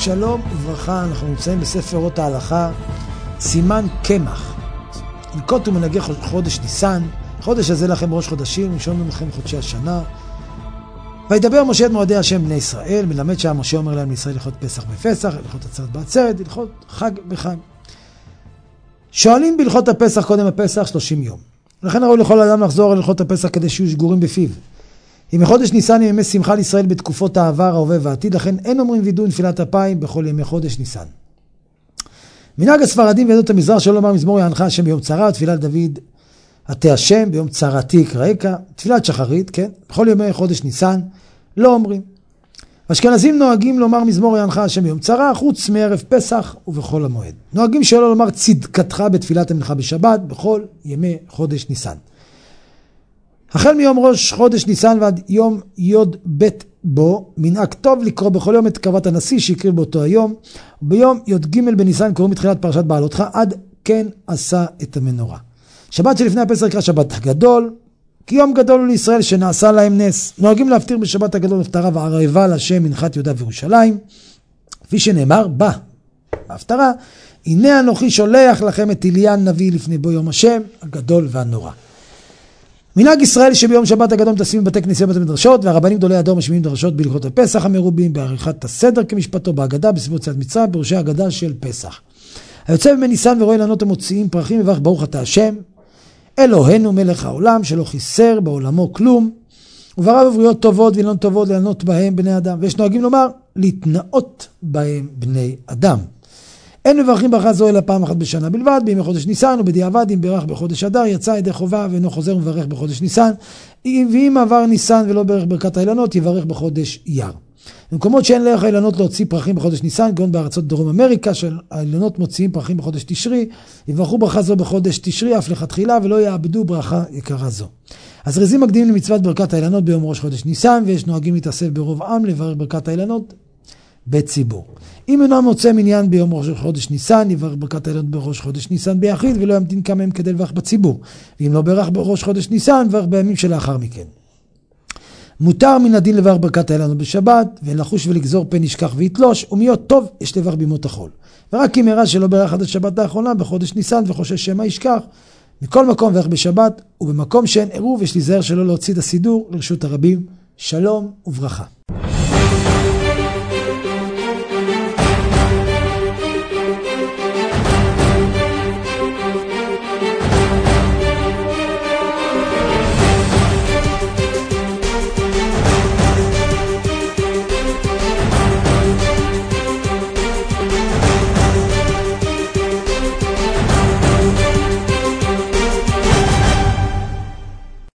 שלום וברכה, אנחנו נמצאים בספר אורות ההלכה, סימן קמח. נקוט ומנהגי חודש ניסן, חודש הזה לכם ראש חודשים, ראשון לכם חודשי השנה. וידבר משה את מועדי השם בני ישראל, מלמד שהמשה אומר להם לישראל הלכות פסח בפסח, הלכות עצרת בעצרת, הלכות חג בחג. שואלים בהלכות הפסח קודם הפסח 30 יום. לכן ראוי לכל אדם לחזור על הלכות הפסח כדי שיהיו שגורים בפיו. אם חודש ניסן ימי שמחה לישראל בתקופות העבר, ההווה והעתיד, לכן אין אומרים וידוי נפילת אפיים בכל ימי חודש ניסן. מנהג הספרדים ויהדות המזרח שלא לומר מזמור יענך השם ביום צרה, תפילת דוד עטה השם ביום צרתי יקראך, תפילת שחרית, כן? בכל ימי חודש ניסן לא אומרים. אשכנזים נוהגים לומר מזמור יענך השם ביום צרה, חוץ מערב פסח ובכל המועד. נוהגים שלא לומר צדקתך בתפילת המנחה בשבת בכל ימי חודש ניסן. החל מיום ראש חודש ניסן ועד יום יוד בית בו, מנהג טוב לקרוא בכל יום את קרבת הנשיא שיקריב באותו היום, וביום יוד ג' בניסן קוראים מתחילת פרשת בעלותך עד כן עשה את המנורה. שבת שלפני הפסח נקרא שבת הגדול, כי יום גדול הוא לישראל שנעשה להם נס. נוהגים להפטיר בשבת הגדול הפטרה וערבה להשם מנחת יהודה וירושלים, כפי שנאמר בהפטרה, הנה אנוכי שולח לכם את אליין נביא לפני בו יום השם הגדול והנורא. מנהג ישראל שביום שבת הגדול מתאספים בבתי כנסיות ובתי מדרשות, והרבנים גדולי הדור משמיעים דרשות בהלכות הפסח המרובים, בעריכת הסדר כמשפטו, בהגדה, בסביבות יציאת מצרים, פירושי ההגדה של פסח. היוצא בניסן ורואה אילנות המוציאים פרחים וברך ברוך אתה השם, אלוהינו מלך העולם שלא חיסר בעולמו כלום, וברא בבריות טובות ואילנות טובות לענות בהם בני אדם. ויש נוהגים לומר להתנאות בהם בני אדם. אין מברכים ברכה זו אלא פעם אחת בשנה בלבד, בימי חודש ניסן, ובדיעבד אם ברך בחודש אדר, יצא ידי חובה ואינו חוזר ומברך בחודש ניסן, ואם עבר ניסן ולא ברך ברכת האילנות, יברך בחודש אייר. במקומות שאין לערך האילנות להוציא פרחים בחודש ניסן, כגון בארצות דרום אמריקה, שהאילנות מוציאים פרחים בחודש תשרי, יברכו ברכה זו בחודש תשרי, אף לכתחילה, ולא יאבדו ברכה יקרה זו. הזריזים מקדימים למצוות ברכת האילנות ביום ראש חודש ניסן, ויש נוהגים להתאסף ברוב עם לברך ברכת האילנות בציבור. אם אינו מוצא מניין ביום ראש חודש ניסן, יברך ברכת האילנות בראש חודש ניסן ביחיד, ולא ימתין כמה ימים כדי לברך בציבור. ואם לא ברך בראש חודש ניסן, יברך בימים שלאחר מכן. מותר מן הדין לברך ברכת האילנות בשבת, ולחוש ולגזור פן ישכח ויתלוש, ומיות טוב יש לברך בימות החול. ורק אם הראה שלא ברך עד השבת האחרונה בחודש ניסן, וחושש שמא ישכח, מכל מקום ברך בשבת, ובמקום שאין עירוב יש להיזהר שלא להוציא את הסידור לרשות הרבים. שלום וברכה.